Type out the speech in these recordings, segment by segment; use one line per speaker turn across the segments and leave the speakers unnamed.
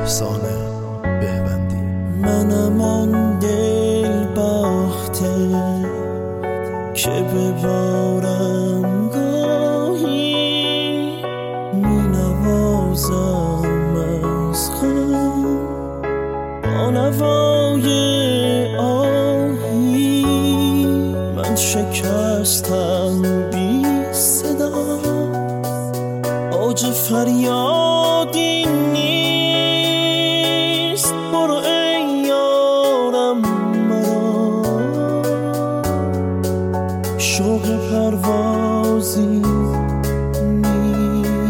افسانه بهوندی.
منم آن دل باخته که ببارم گاهی می نوازم از غم با نوای آهی. من شکستم بی صدا، اوج فریادی نیست. برو ای یارم مرا، شوق پروازی نیست.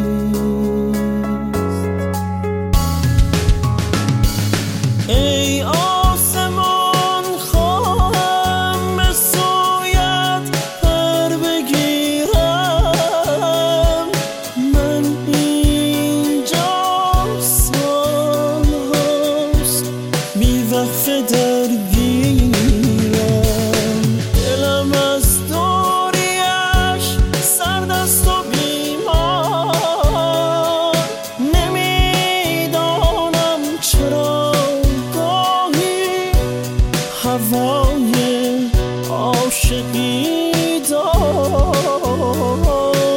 ای آسمان خواهم به سویت پر بگیرم. من اینجا سال هاست بی وقفه درگیرم. دلم از دوریش سرد است و بیمار. نمیدانم چرا گاهی هوای عاشقی دارم.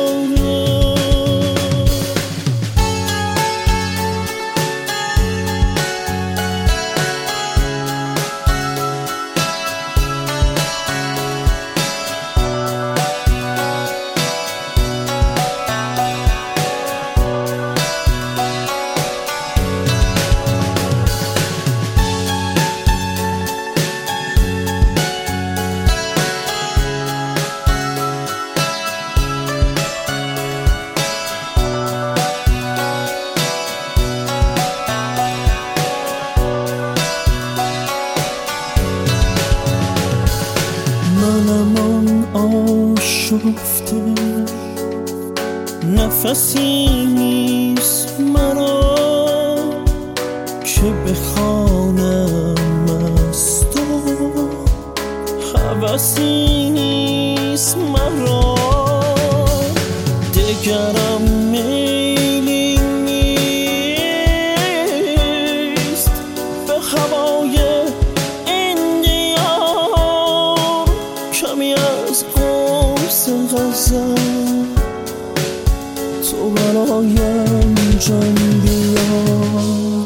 منم آن آشفته، نفسی نیست مرا که بخوانم از تو. هوسی نیست مرا، دگرم میلی نیست به هوای این دیار. کمی از قرص غزل تو برایم جان بیار.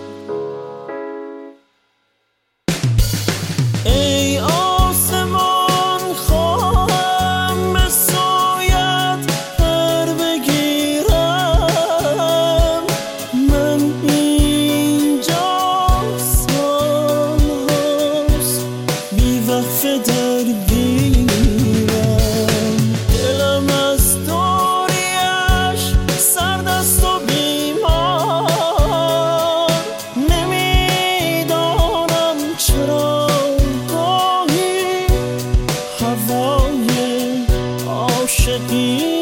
ای آسمان خواهم به سویت پر بگیرم. من اینجا سال هاست بی وقفه درگیرم. دلم از دوریش سرد است و بیمار. نمیدانم چرا گاهی هوای عاشقی